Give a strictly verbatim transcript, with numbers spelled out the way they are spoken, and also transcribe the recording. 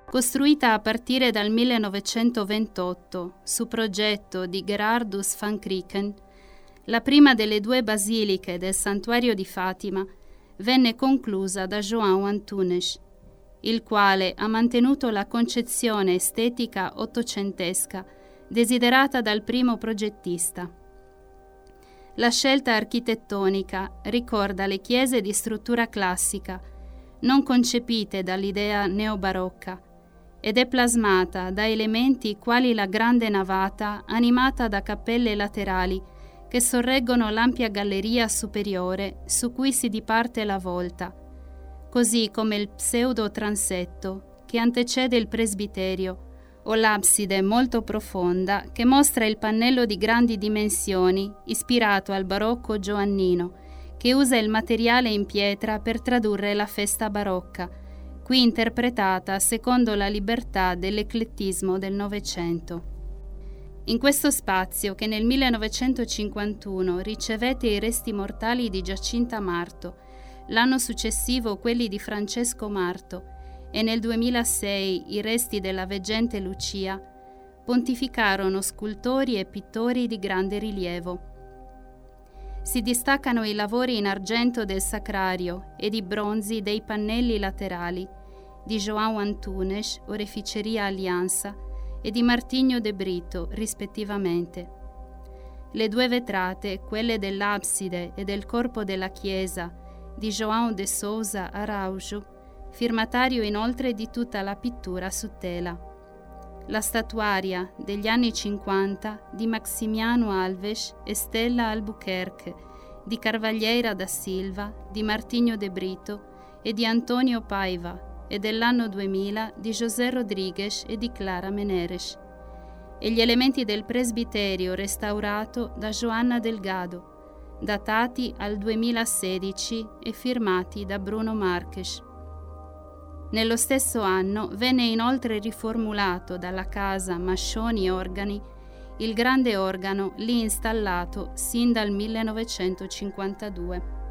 Costruita a partire dal millenovecentoventotto su progetto di Gerardus van Krieken, la prima delle due basiliche del santuario di Fatima venne conclusa da João Antunes, il quale ha mantenuto la concezione estetica ottocentesca desiderata dal primo progettista. La scelta architettonica ricorda le chiese di struttura classica, non concepite dall'idea neobarocca, ed è plasmata da elementi quali la grande navata animata da cappelle laterali che sorreggono l'ampia galleria superiore su cui si diparte la volta, così come il pseudo-transetto che antecede il presbiterio o l'abside molto profonda che mostra il pannello di grandi dimensioni ispirato al barocco giovannino, che usa il materiale in pietra per tradurre la festa barocca, qui interpretata secondo la libertà dell'eclettismo del Novecento. In questo spazio, che nel millenovecentocinquantuno ricevette i resti mortali di Giacinta Marto, l'anno successivo quelli di Francesco Marto e nel duemilasei i resti della veggente Lucia, pontificarono scultori e pittori di grande rilievo. Si distaccano i lavori in argento del sacrario e di bronzi dei pannelli laterali di João Antunes, Oreficeria Alianza, e di Martinho de Brito, rispettivamente. Le due vetrate, quelle dell'abside e del corpo della chiesa, di João de Souza Araújo, firmatario inoltre di tutta la pittura su tela. La statuaria degli anni cinquanta di Maximiano Alves e Stella Albuquerque, di Carvalheira da Silva, di Martinho de Brito e di Antonio Paiva, e dell'anno duemila di José Rodrigues e di Clara Meneres, e gli elementi del presbiterio restaurato da Joanna Delgado, datati al duemilasedici e firmati da Bruno Marques. Nello stesso anno venne inoltre riformulato dalla casa Mascioni Organi il grande organo lì installato sin dal millenovecentocinquantadue.